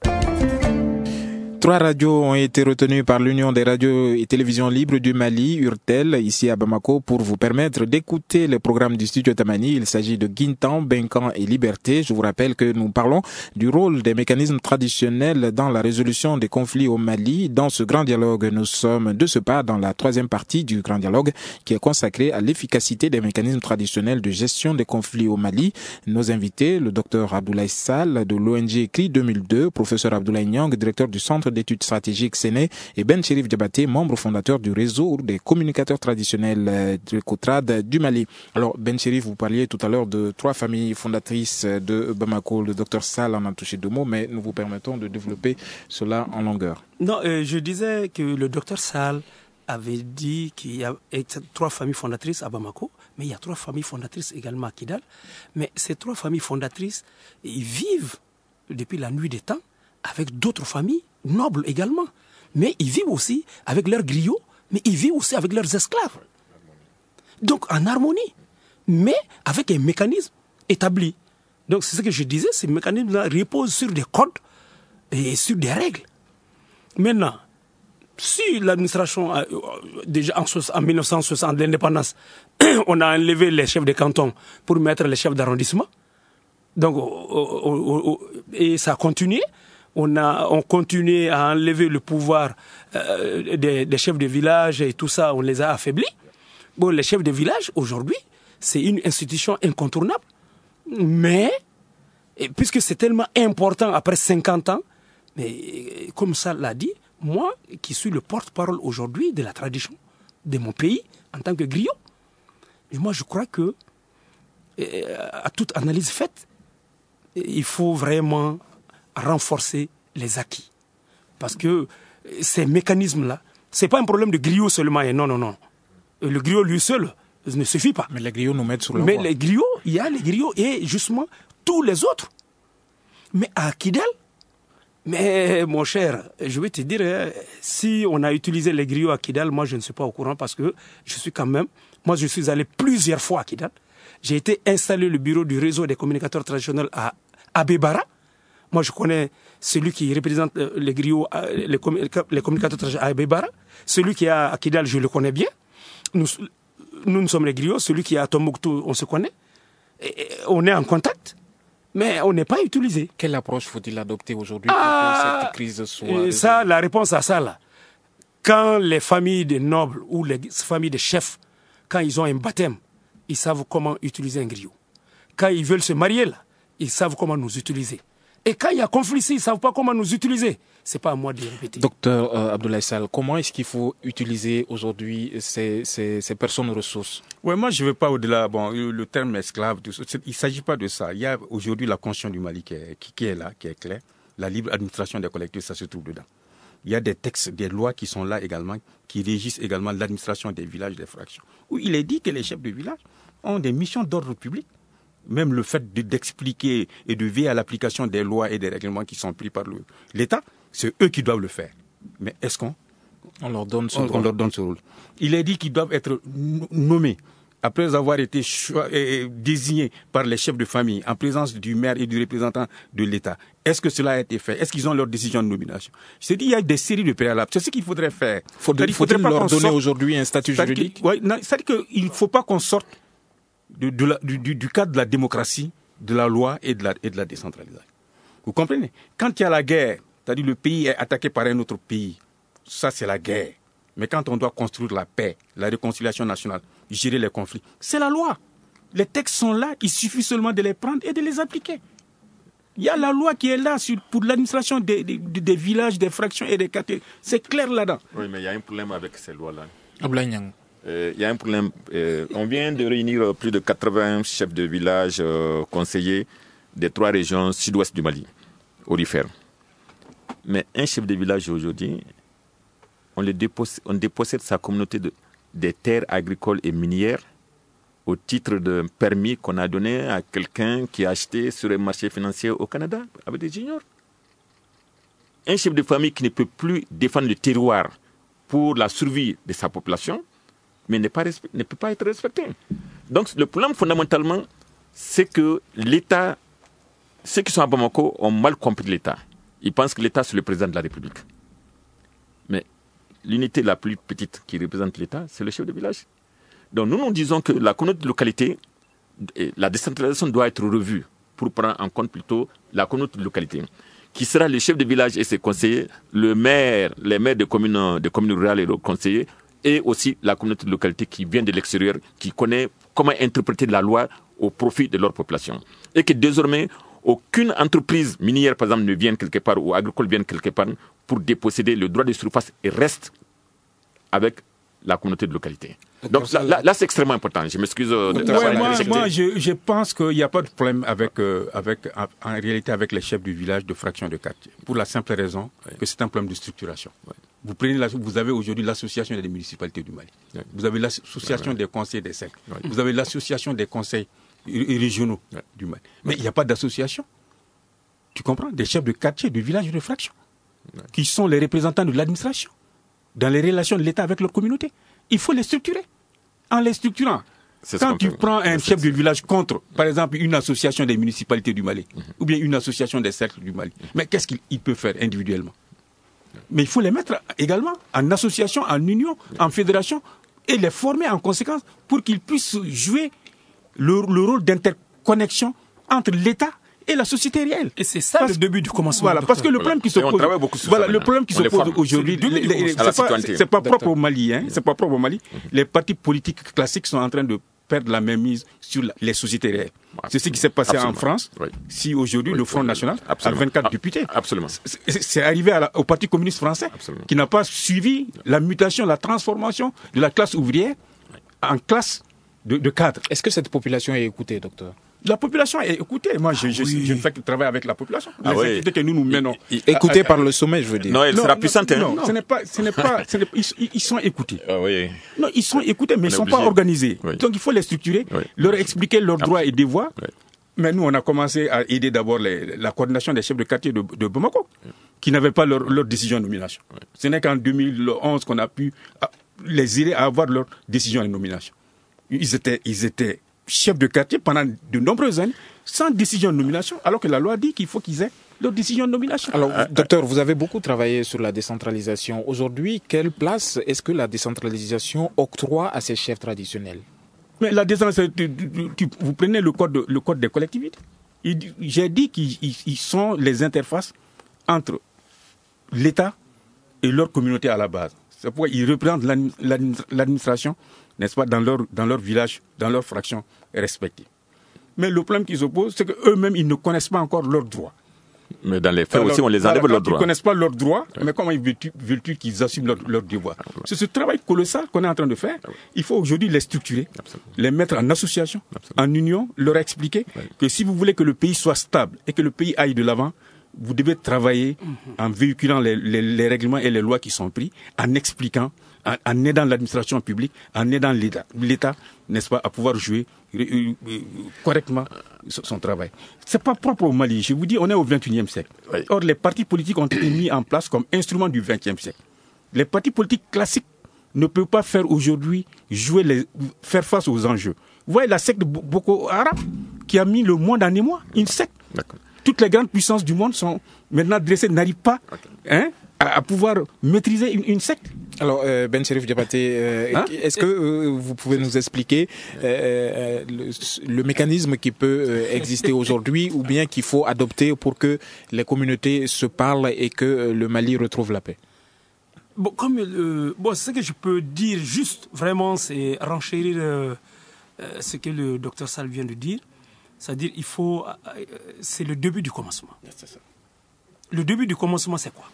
Trois radios ont été retenues par l'Union des radios et télévisions libres du Mali, URTEL, ici à Bamako, pour vous permettre d'écouter le programme du Studio Tamani. Il s'agit de Guintan, Benkan et Liberté. Je vous rappelle que nous parlons du rôle des mécanismes traditionnels dans la résolution des conflits au Mali. Dans ce grand dialogue, nous sommes de ce pas dans la troisième partie du grand dialogue qui est consacrée à l'efficacité des mécanismes traditionnels de gestion des conflits au Mali. Nos invités, le docteur Abdoulaye Sall de l'O N G C R I deux mille deux, professeur Abdoulaye Niang, directeur du Centre d'études stratégiques Séné, et Ben Chérif Diabaté, membre fondateur du réseau des communicateurs traditionnels de Cotrade du Mali. Alors Ben Chérif, vous parliez tout à l'heure de trois familles fondatrices de Bamako. Le docteur Sall en a touché deux mots, mais nous vous permettons de développer cela en longueur. Non, euh, je disais que le docteur Sall avait dit qu'il y a trois familles fondatrices à Bamako, mais il y a trois familles fondatrices également à Kidal. Mais ces trois familles fondatrices, ils vivent depuis la nuit des temps avec d'autres familles nobles également. Mais ils vivent aussi avec leurs griots, mais ils vivent aussi avec leurs esclaves. Donc en harmonie, mais avec un mécanisme établi. Donc c'est ce que je disais, ces mécanismes-là reposent sur des codes et sur des règles. Maintenant, si l'administration, a, déjà en, en mille neuf cent soixante, l'indépendance, on a enlevé les chefs de canton pour mettre les chefs d'arrondissement, donc, et ça a continué. On a on continué à enlever le pouvoir euh, des, des chefs de village et tout ça, on les a affaiblis. Bon, les chefs de village, aujourd'hui, c'est une institution incontournable. Mais, et puisque c'est tellement important après cinquante ans, mais comme ça l'a dit, moi, qui suis le porte-parole aujourd'hui de la tradition de mon pays, en tant que griot, moi je crois que, à toute analyse faite, il faut vraiment renforcer les acquis. Parce que ces mécanismes-là, ce n'est pas un problème de griot seulement. Et non, non, non. Le griot lui seul ne suffit pas. Mais les griots nous mettent sur la Mais voie. les griots, il y a les griots et justement tous les autres. Mais à Kidal, mais mon cher, je vais te dire, si on a utilisé les griots à Kidal, moi je ne suis pas au courant parce que je suis quand même, moi je suis allé plusieurs fois à Kidal. J'ai été installé le bureau du réseau des communicateurs traditionnels à Abébara. Moi, je connais celui qui représente les griots, les, comm les communicateurs à Abébara. Celui qui est à Kidal, je le connais bien. Nous, nous, nous sommes les griots. Celui qui est à Tombouctou, on se connaît. Et on est en contact, mais on n'est pas utilisé. Quelle approche faut-il adopter aujourd'hui ah, pour que cette crise soit... Ça, la réponse à ça, là. Quand les familles de nobles ou les familles de chefs, quand ils ont un baptême, ils savent comment utiliser un griot. Quand ils veulent se marier, là, ils savent comment nous utiliser. Et quand il y a conflit, ils ne savent pas comment nous utiliser. Ce n'est pas à moi de répéter. Docteur euh, Abdoulaye Sall, comment est-ce qu'il faut utiliser aujourd'hui ces, ces, ces personnes ressources? Oui, moi je ne vais pas au-delà. Bon, le terme esclave, tout ça, il ne s'agit pas de ça. Il y a aujourd'hui la Constitution du Mali qui est, qui, qui est là, qui est claire. La libre administration des collectivités, ça se trouve dedans. Il y a des textes, des lois qui sont là également, qui régissent également l'administration des villages, des fractions. Où il est dit que les chefs de village ont des missions d'ordre public. Même le fait d'expliquer et de veiller à l'application des lois et des règlements qui sont pris par l'État, c'est eux qui doivent le faire. Mais est-ce qu'on on leur donne ce on, rôle. on leur donne ce rôle? Il est dit qu'ils doivent être nommés après avoir été choix, et, désignés par les chefs de famille en présence du maire et du représentant de l'État. Est-ce que cela a été fait? Est-ce qu'ils ont leur décision de nomination? Je dis, il y a des séries de préalables. C'est ce qu'il faudrait faire. Faudrait, faut-il leur donner sorte, aujourd'hui un statut juridique? Oui, c'est-à-dire qu'il ne faut pas qu'on sorte de, de la, du, du cadre de la démocratie, de la loi et de la, et de la décentralisation. Vous comprenez? Quand il y a la guerre, c'est-à-dire le pays est attaqué par un autre pays, ça c'est la guerre. Mais quand on doit construire la paix, la réconciliation nationale, gérer les conflits, c'est la loi. Les textes sont là, il suffit seulement de les prendre et de les appliquer. Il y a la loi qui est là sur, pour l'administration des, des, des villages, des fractions et des quartiers. C'est clair là-dedans. Oui, mais il y a un problème avec ces lois-là. Il euh, y a un problème. Euh, on vient de réunir plus de quatre-vingts chefs de village, euh, conseillers des trois régions sud-ouest du Mali, aurifères. Mais un chef de village aujourd'hui, on, le dépossède, on dépossède sa communauté de, des terres agricoles et minières au titre d'un permis qu'on a donné à quelqu'un qui a acheté sur un marché financier au Canada avec des juniors. un chef de famille qui ne peut plus défendre le terroir pour la survie de sa population, mais n'est pas respe- ne peut pas être respecté. Donc le problème fondamentalement, c'est que l'État, ceux qui sont à Bamako ont mal compris l'État. Ils pensent que l'État c'est le président de la République. Mais l'unité la plus petite qui représente l'État, c'est le chef de village. Donc nous nous disons que la communauté de localité, la décentralisation doit être revue pour prendre en compte plutôt la communauté de localité, qui sera le chef de village et ses conseillers, le maire, les maires de communes, de communes rurales et leurs conseillers, et aussi la communauté de localité qui vient de l'extérieur, qui connaît comment interpréter la loi au profit de leur population. Et que désormais, aucune entreprise minière, par exemple, ne vienne quelque part ou agricole vienne quelque part pour déposséder le droit de surface et reste avec la communauté de localité. Donc là, là, là c'est extrêmement important. Je m'excuse de ouais, t'avoir moi, interjecté. moi je, je pense qu'il n'y a pas de problème avec, euh, avec, en réalité avec les chefs du village de fraction de quartier. Pour la simple raison ouais. que c'est un problème de structuration. Ouais. Vous, prenez la, vous avez aujourd'hui l'association des municipalités du Mali. Ouais. Vous avez l'association ouais, ouais. des conseils des cercles. Ouais. Vous avez l'association des conseils régionaux ouais. du Mali. Mais il n'y a pas d'association. Tu comprends? Des chefs de quartier, de village de fraction. Ouais. Qui sont les représentants de l'administration dans les relations de l'État avec leur communauté. Il faut les structurer. En les structurant, c'est quand tu prends un chef de village contre, par exemple, une association des municipalités du Mali, mm-hmm. ou bien une association des cercles du Mali, mais qu'est-ce qu'il peut faire individuellement? Mais il faut les mettre également en association, en union, en fédération, et les former en conséquence pour qu'ils puissent jouer le, le rôle d'interconnexion entre l'État et la société réelle. Et c'est ça parce, le début du commencement. Voilà, parce que le problème qui se pose, voilà, le problème qui se pose aujourd'hui, c'est pas, c'est pas propre au Mali, hein, c'est pas propre au Mali. Les partis politiques classiques sont en train de perdre la même mise sur la, les sociétés réelles. C'est ce qui s'est passé Absolument. en France. Oui. Si aujourd'hui oui, le Front oui, National Absolument. a vingt-quatre députés. Absolument. C'est, c'est arrivé à la, au Parti communiste français Absolument. qui n'a pas suivi la mutation, la transformation de la classe ouvrière en classe de, de cadres. Est-ce que cette population est écoutée, docteur? La population est écoutée. Moi, je, je, oui. je ne fais que travailler avec la population. Ah les oui. activités que nous nous menons. Écoutée par le sommet, je veux dire. Non, elle non, sera non, puissante. Non, hein. non, ce n'est pas, ce n'est pas, ce n'est, ils, ils sont écoutés. Ah oui. Non, ils sont écoutés, mais ils ne sont obligé. pas organisés. Oui. Donc, il faut les structurer, oui. leur expliquer leurs droits et devoirs. Oui. Mais nous, on a commencé à aider d'abord les, la coordination des chefs de quartier de, de Bamako, oui. qui n'avaient pas leur, leur décision de nomination. Oui. Ce n'est qu'en deux mille onze qu'on a pu les aider à avoir leur décision de nomination. Ils étaient, ils étaient chefs de quartier pendant de nombreuses années, sans décision de nomination, alors que la loi dit qu'il faut qu'ils aient leur décision de nomination. Alors, euh, docteur, vous avez beaucoup travaillé sur la décentralisation. Aujourd'hui, quelle place est-ce que la décentralisation octroie à ces chefs traditionnels? Mais la décentralisation, vous prenez le code, de, le code des collectivités. Il, j'ai dit qu'ils ils sont les interfaces entre l'État et leur communauté à la base. C'est pourquoi ils représentent l'administration, n'est-ce pas, dans leur, dans leur village, dans leur fraction respective. Mais le problème qui se pose, c'est qu'eux-mêmes, ils ne connaissent pas encore leurs droits. Mais dans les faits aussi, on les enlève leurs droits. Ils ne connaissent pas leurs droits, oui. mais comment veulent-ils qu'ils assument leurs leur devoirs? Absolument. C'est ce travail colossal qu'on est en train de faire. Oui. Il faut aujourd'hui les structurer, Absolument. les mettre en association, Absolument. en union, leur expliquer oui. que si vous voulez que le pays soit stable et que le pays aille de l'avant, vous devez travailler mm-hmm. en véhiculant les, les, les règlements et les lois qui sont pris, en expliquant, en, en aidant l'administration publique, en aidant l'État, l'État, n'est-ce pas, à pouvoir jouer euh, euh, correctement son, son travail. C'est pas propre au Mali. Je vous dis, on est au vingt et unième siècle. Oui. Or, les partis politiques ont été mis en place comme instrument du vingtième siècle. Les partis politiques classiques ne peuvent pas faire aujourd'hui jouer les, faire face aux enjeux. Vous voyez la secte de Boko Haram qui a mis le monde en émoi, une secte. D'accord. Toutes les grandes puissances du monde sont maintenant dressées, n'arrivent pas okay. hein, à, à pouvoir maîtriser une, une secte. Alors, euh, Ben Cherif Diabaté, euh, hein? est-ce que euh, vous pouvez nous expliquer euh, le, le mécanisme qui peut euh, exister aujourd'hui ou bien qu'il faut adopter pour que les communautés se parlent et que euh, le Mali retrouve la paix? Bon, comme euh, bon, ce que je peux dire juste, vraiment, c'est renchérir euh, euh, ce que le docteur Sall vient de dire. C'est-à-dire, il faut, euh, c'est le début du commencement. C'est ça. Le début du commencement, c'est quoi?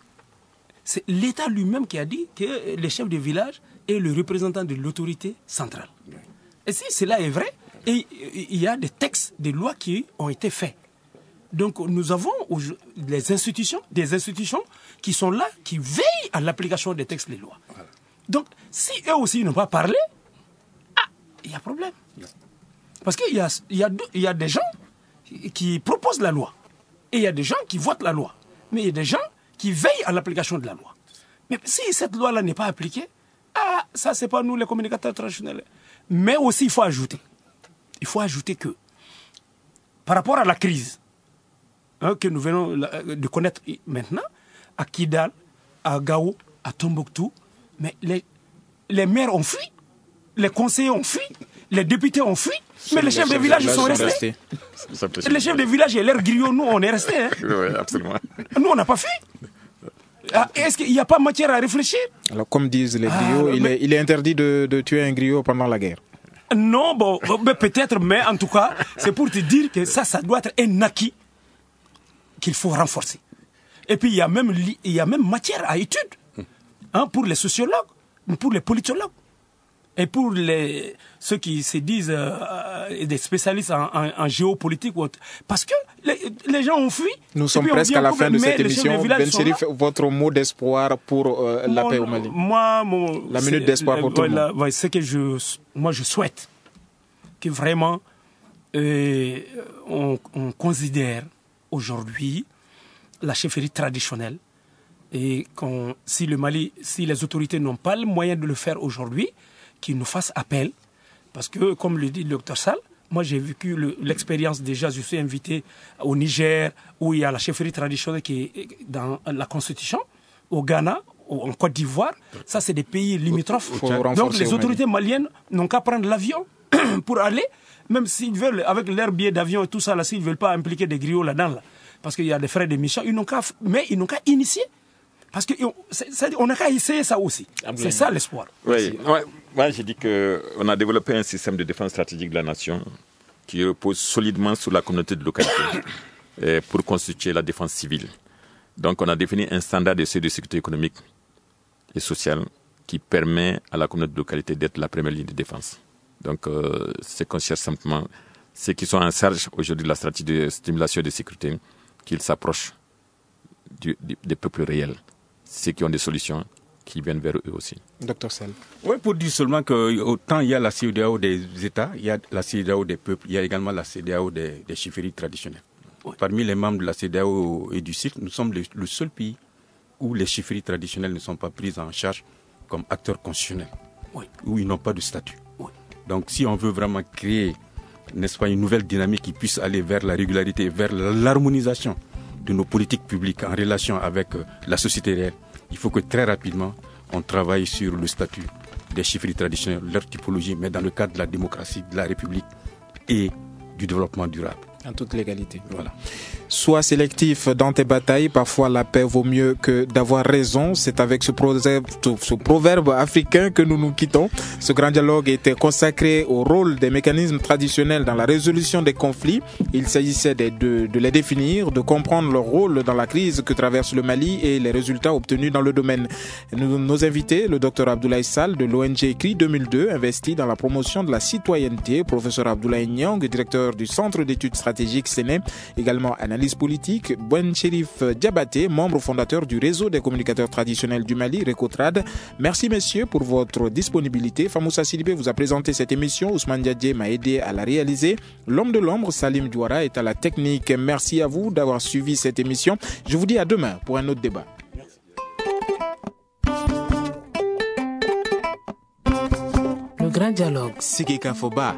C'est l'État lui-même qui a dit que le chef de village est le représentant de l'autorité centrale. Et si cela est vrai, et il y a des textes, des lois qui ont été faits. Donc nous avons les institutions, des institutions qui sont là, qui veillent à l'application des textes, des lois. Donc si eux aussi n'ont pas parlé, ah, il y a problème. Parce qu'il y a, il y a, il y a des gens qui proposent la loi, et il y a des gens qui votent la loi. Mais il y a des gens qui veille à l'application de la loi. Mais si cette loi-là n'est pas appliquée, ah, ça, c'est pas nous les communicateurs traditionnels. Mais aussi, il faut ajouter, il faut ajouter que, par rapport à la crise hein, que nous venons de connaître maintenant, à Kidal, à Gao, à Tombouctou, mais les, les maires ont fui, les conseillers ont fui, les députés ont fui, mais les chefs de village sont restés. Les chefs de village et leurs griots, nous, on est restés. Hein. Oui, absolument. Nous, on n'a pas fui. Ah, est-ce qu'il n'y a pas matière à réfléchir? Alors, comme disent les griots, ah, il, mais... est, il est interdit de, de tuer un griot pendant la guerre. Non, bon, peut-être, mais en tout cas, c'est pour te dire que ça, ça doit être un acquis qu'il faut renforcer. Et puis, il y a même, il y a même matière à étude hein, pour les sociologues, pour les politologues. Et pour les, ceux qui se disent euh, des spécialistes en, en, en géopolitique, parce que les, les gens ont fui. Nous sommes presque à la fin de cette émission. Ben Chérif, votre mot d'espoir pour euh, la paix au Mali. Moi, mon, la minute d'espoir pour tout le monde. Ouais, c'est que je, moi, je souhaite que vraiment euh, on, on considère aujourd'hui la chefferie traditionnelle et qu'on, si le Mali, si les autorités n'ont pas le moyen de le faire aujourd'hui, qu'ils nous fassent appel, parce que, comme le dit le docteur Sall, moi j'ai vécu le, l'expérience déjà, je suis invité au Niger, où il y a la chefferie traditionnelle qui est dans la Constitution, au Ghana, en Côte d'Ivoire, ça c'est des pays limitrophes. Donc les autorités maliennes n'ont qu'à prendre l'avion pour aller, même s'ils veulent, avec leur billet d'avion et tout ça, là, s'ils ne veulent pas impliquer des griots là-dedans, là, parce qu'il y a des frais d'émission, ils n'ont qu'à, mais ils n'ont qu'à initier. Parce qu'on n'a qu'à essayer ça aussi. C'est ça l'espoir. Oui, ouais, ouais, j'ai dit qu'on a développé un système de défense stratégique de la nation qui repose solidement sur la communauté de localité pour constituer la défense civile. Donc on a défini un standard de sécurité économique et sociale qui permet à la communauté de localité d'être la première ligne de défense. Donc euh, c'est qu'on cherche simplement ceux qui sont en charge aujourd'hui de la stratégie de stimulation de sécurité, qu'ils s'approchent du, du, des peuples réels. Ceux qui ont des solutions qui viennent vers eux aussi. Docteur Sall. Oui, pour dire seulement qu'autant il y a la C E D A O des États, il y a la C E D A O des peuples, il y a également la C E D A O des, des chefferies traditionnelles. Oui. Parmi les membres de la C E D A O et du C I C, nous sommes le, le seul pays où les chefferies traditionnelles ne sont pas prises en charge comme acteurs constitutionnels, oui. où ils n'ont pas de statut. Oui. Donc si on veut vraiment créer, n'est-ce pas, une nouvelle dynamique qui puisse aller vers la régularité, vers l'harmonisation de nos politiques publiques en relation avec euh, la société réelle, il faut que très rapidement, on travaille sur le statut des chefferies traditionnelles, leur typologie, mais dans le cadre de la démocratie, de la République et du développement durable. En toute légalité. Voilà. Sois sélectif dans tes batailles. Parfois, la paix vaut mieux que d'avoir raison. C'est avec ce proverbe, ce proverbe africain que nous nous quittons. Ce grand dialogue était consacré au rôle des mécanismes traditionnels dans la résolution des conflits. Il s'agissait de, de, de les définir, de comprendre leur rôle dans la crise que traverse le Mali et les résultats obtenus dans le domaine. Nous, nos invités, le docteur Abdoulaye Sall de l'O N G C R I deux mille deux, investi dans la promotion de la citoyenneté, professeur Abdoulaye Niang, directeur du Centre d'études stratégiques Séné, également analyse politique, Ben Chérif Diabaté, membre fondateur du réseau des communicateurs traditionnels du Mali, Recotrad. Merci messieurs pour votre disponibilité. Famoussa Sidibé vous a présenté cette émission, Ousmane Diadje m'a aidé à la réaliser. L'homme de l'ombre, Salim Douara, est à la technique. Merci à vous d'avoir suivi cette émission. Je vous dis à demain pour un autre débat. Le grand dialogue. Sigika Foba.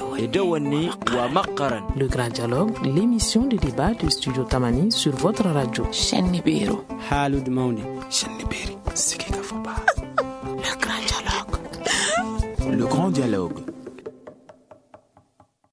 Le grand dialogue, l'émission de débat du studio Tamani sur votre radio. Shenibiro. Halud Mauni. Shenibiri. Sigika Foba. Le grand dialogue. Le grand dialogue.